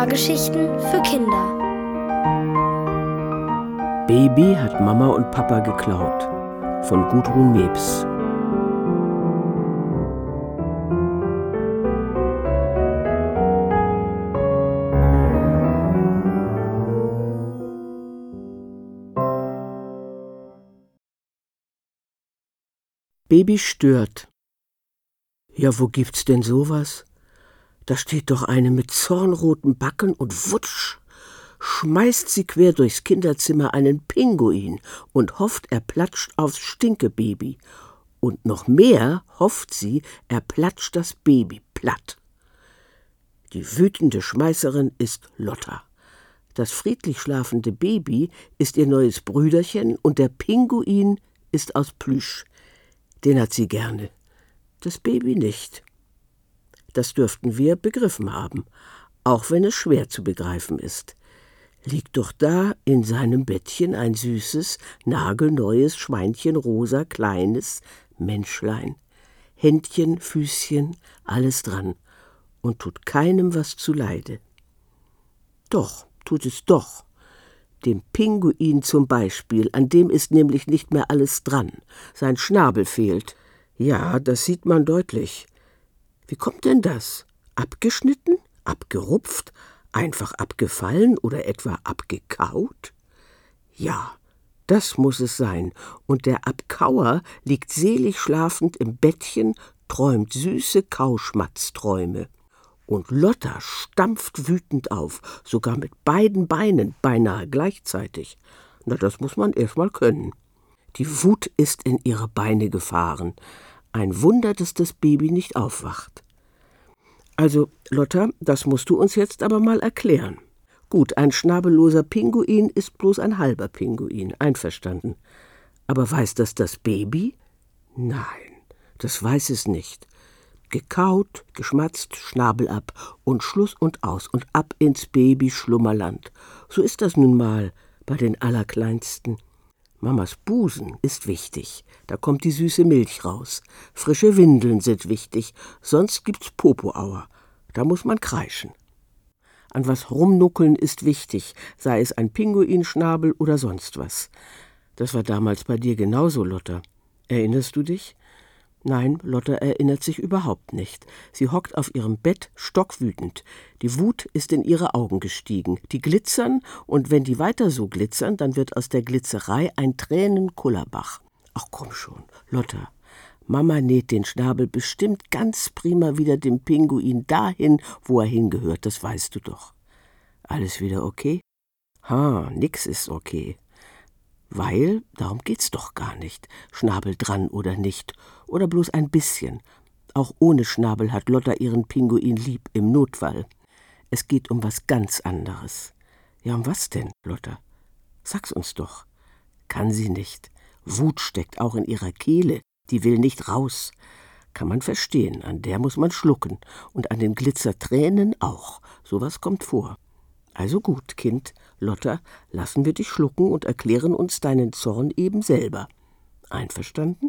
Hörgeschichten für Kinder. Baby hat Mama und Papa geklaut von Gudrun Mebs. Baby stört. Ja, wo gibt's denn sowas? Da steht doch eine mit zornroten Backen und wutsch, schmeißt sie quer durchs Kinderzimmer einen Pinguin und hofft, er platscht aufs Stinkebaby. Und noch mehr hofft sie, er platscht das Baby platt. Die wütende Schmeißerin ist Lotta. Das friedlich schlafende Baby ist ihr neues Brüderchen und der Pinguin ist aus Plüsch. Den hat sie gerne, das Baby nicht. Das dürften wir begriffen haben, auch wenn es schwer zu begreifen ist. Liegt doch da in seinem Bettchen ein süßes, nagelneues Schweinchen, rosa, kleines Menschlein. Händchen, Füßchen, alles dran und tut keinem was zuleide. Doch, tut es doch. Dem Pinguin zum Beispiel, an dem ist nämlich nicht mehr alles dran. Sein Schnabel fehlt. Ja, das sieht man deutlich. Wie kommt denn das? Abgeschnitten? Abgerupft? Einfach abgefallen oder etwa abgekaut? Ja, das muss es sein. Und der Abkauer liegt selig schlafend im Bettchen, träumt süße Kauschmatzträume. Und Lotta stampft wütend auf, sogar mit beiden Beinen, beinahe gleichzeitig. Na, das muss man erst mal können. Die Wut ist in ihre Beine gefahren. Ein Wunder, dass das Baby nicht aufwacht. Also, Lotta, das musst du uns jetzt aber mal erklären. Gut, ein schnabelloser Pinguin ist bloß ein halber Pinguin, einverstanden. Aber weiß das Baby? Nein, das weiß es nicht. Gekaut, geschmatzt, Schnabel ab und Schluss und aus und ab ins Baby-Schlummerland. So ist das nun mal bei den Allerkleinsten. Mamas Busen ist wichtig, da kommt die süße Milch raus. Frische Windeln sind wichtig, sonst gibt's Popoauer, da muss man kreischen. An was rumnuckeln ist wichtig, sei es ein Pinguinschnabel oder sonst was. Das war damals bei dir genauso, Lotta. Erinnerst du dich? Nein, Lotta erinnert sich überhaupt nicht. Sie hockt auf ihrem Bett stockwütend. Die Wut ist in ihre Augen gestiegen. Die glitzern, und wenn die weiter so glitzern, dann wird aus der Glitzerei ein Tränenkullerbach. Ach komm schon, Lotta. Mama näht den Schnabel bestimmt ganz prima wieder dem Pinguin dahin, wo er hingehört, das weißt du doch. Alles wieder okay? Nix ist okay. Weil, darum geht's doch gar nicht, Schnabel dran oder nicht, oder bloß ein bisschen. Auch ohne Schnabel hat Lotta ihren Pinguin lieb im Notfall. Es geht um was ganz anderes. Ja, um was denn, Lotta? Sag's uns doch. Kann sie nicht. Wut steckt auch in ihrer Kehle, die will nicht raus. Kann man verstehen, an der muss man schlucken. Und an den Glitzertränen auch. Sowas kommt vor. Also gut, Kind, Lotta, lassen wir dich schlucken und erklären uns deinen Zorn eben selber. Einverstanden?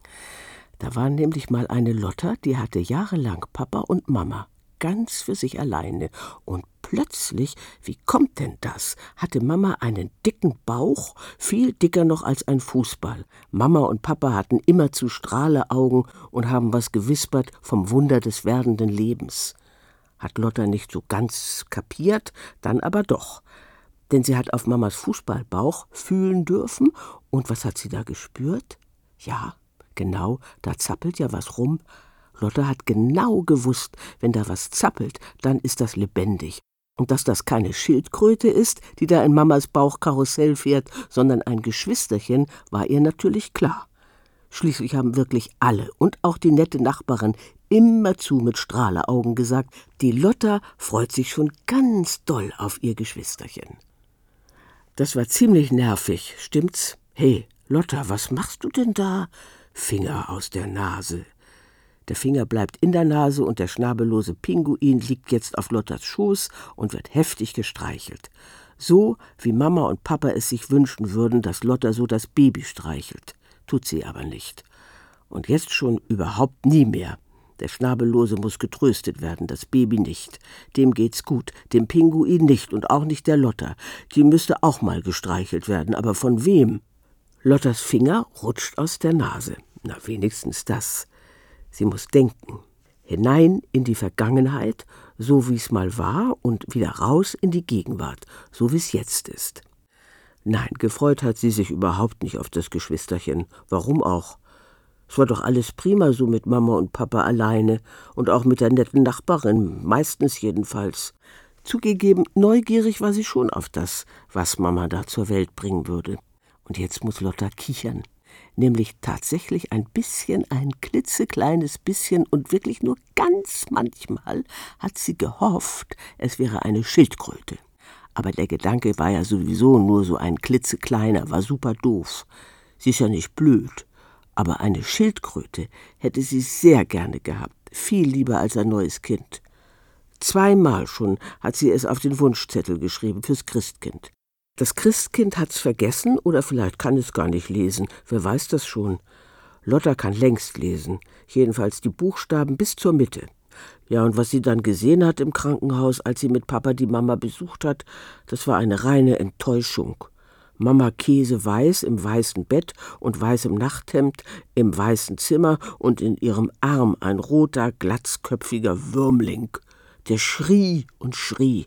Da war nämlich mal eine Lotta, die hatte jahrelang Papa und Mama, ganz für sich alleine. Und plötzlich, wie kommt denn das, hatte Mama einen dicken Bauch, viel dicker noch als ein Fußball. Mama und Papa hatten immerzu Strahleaugen und haben was gewispert vom Wunder des werdenden Lebens. Hat Lotta nicht so ganz kapiert, dann aber doch. Denn sie hat auf Mamas Fußballbauch fühlen dürfen. Und was hat sie da gespürt? Ja, genau, da zappelt ja was rum. Lotta hat genau gewusst, wenn da was zappelt, dann ist das lebendig. Und dass das keine Schildkröte ist, die da in Mamas Bauch Karussell fährt, sondern ein Geschwisterchen, war ihr natürlich klar. Schließlich haben wirklich alle und auch die nette Nachbarin immerzu mit Strahleaugen gesagt, die Lotta freut sich schon ganz doll auf ihr Geschwisterchen. Das war ziemlich nervig, stimmt's? Hey, Lotta, was machst du denn da? Finger aus der Nase. Der Finger bleibt in der Nase und der schnabellose Pinguin liegt jetzt auf Lottas Schoß und wird heftig gestreichelt. So, wie Mama und Papa es sich wünschen würden, dass Lotta so das Baby streichelt. Tut sie aber nicht. Und jetzt schon überhaupt nie mehr. Der Schnabellose muss getröstet werden, das Baby nicht. Dem geht's gut, dem Pinguin nicht und auch nicht der Lotta. Die müsste auch mal gestreichelt werden, aber von wem? Lottas Finger rutscht aus der Nase. Na, wenigstens das. Sie muss denken. Hinein in die Vergangenheit, so wie es mal war, und wieder raus in die Gegenwart, so wie es jetzt ist. Nein, gefreut hat sie sich überhaupt nicht auf das Geschwisterchen. Warum auch? Es war doch alles prima so mit Mama und Papa alleine und auch mit der netten Nachbarin, meistens jedenfalls. Zugegeben, neugierig war sie schon auf das, was Mama da zur Welt bringen würde. Und jetzt muss Lotta kichern. Nämlich tatsächlich ein klitzekleines bisschen und wirklich nur ganz manchmal hat sie gehofft, es wäre eine Schildkröte. Aber der Gedanke war ja sowieso nur so ein klitzekleiner, war super doof. Sie ist ja nicht blöd. Aber eine Schildkröte hätte sie sehr gerne gehabt, viel lieber als ein neues Kind. 2-mal schon hat sie es auf den Wunschzettel geschrieben fürs Christkind. Das Christkind hat's vergessen oder vielleicht kann es gar nicht lesen, wer weiß das schon. Lotta kann längst lesen, jedenfalls die Buchstaben bis zur Mitte. Ja, und was sie dann gesehen hat im Krankenhaus, als sie mit Papa die Mama besucht hat, das war eine reine Enttäuschung. Mama käseweiß im weißen Bett und weißem Nachthemd im weißen Zimmer und in ihrem Arm ein roter, glatzköpfiger Würmling. Der schrie und schrie.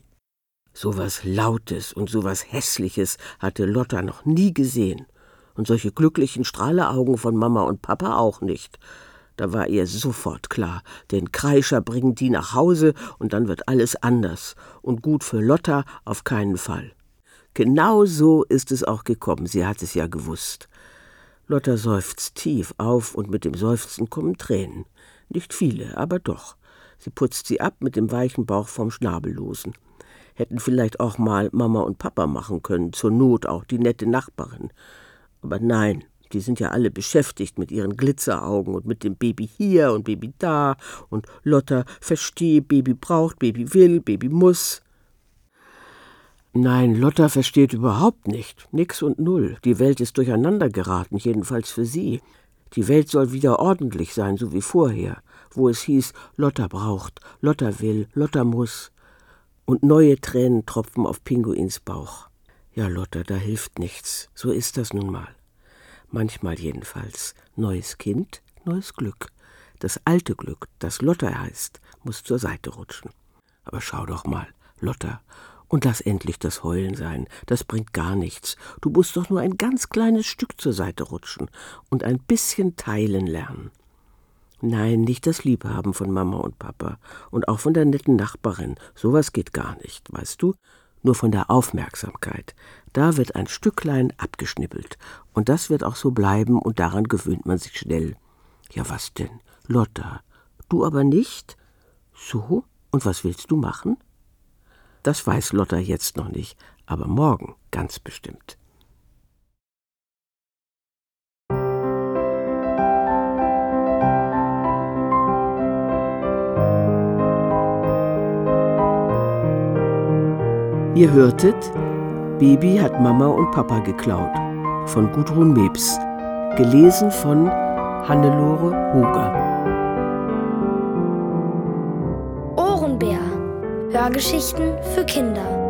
So was Lautes und so was Hässliches hatte Lotta noch nie gesehen. Und solche glücklichen Strahleaugen von Mama und Papa auch nicht. Da war ihr sofort klar, den Kreischer bringen die nach Hause und dann wird alles anders. Und gut für Lotta auf keinen Fall. Genau so ist es auch gekommen, sie hat es ja gewusst. Lotta seufzt tief auf und mit dem Seufzen kommen Tränen. Nicht viele, aber doch. Sie putzt sie ab mit dem weichen Bauch vom Schnabellosen. Hätten vielleicht auch mal Mama und Papa machen können, zur Not auch die nette Nachbarin. Aber nein, die sind ja alle beschäftigt mit ihren Glitzeraugen und mit dem Baby hier und Baby da. Und Lotta, verstehe, Baby braucht, Baby will, Baby muss. Nein, Lotta versteht überhaupt nicht. Nix und null. Die Welt ist durcheinander geraten, jedenfalls für sie. Die Welt soll wieder ordentlich sein, so wie vorher, wo es hieß, Lotta braucht, Lotta will, Lotta muss. Und neue Tränen tropfen auf Pinguins Bauch. Ja, Lotta, da hilft nichts. So ist das nun mal. Manchmal jedenfalls. Neues Kind, neues Glück. Das alte Glück, das Lotta heißt, muss zur Seite rutschen. Aber schau doch mal, Lotta, und lass endlich das Heulen sein. Das bringt gar nichts. Du musst doch nur ein ganz kleines Stück zur Seite rutschen und ein bisschen teilen lernen. Nein, nicht das Liebhaben von Mama und Papa und auch von der netten Nachbarin. Sowas geht gar nicht, weißt du? Nur von der Aufmerksamkeit. Da wird ein Stücklein abgeschnippelt. Und das wird auch so bleiben und daran gewöhnt man sich schnell. Ja, was denn? Lotta, du aber nicht? So? Und was willst du machen? Das weiß Lotta jetzt noch nicht, aber morgen ganz bestimmt. Ihr hörtet Baby hat Mama und Papa geklaut von Gudrun Mebs, gelesen von Hannelore Hoger. Ohrenbär. Hörgeschichten für Kinder.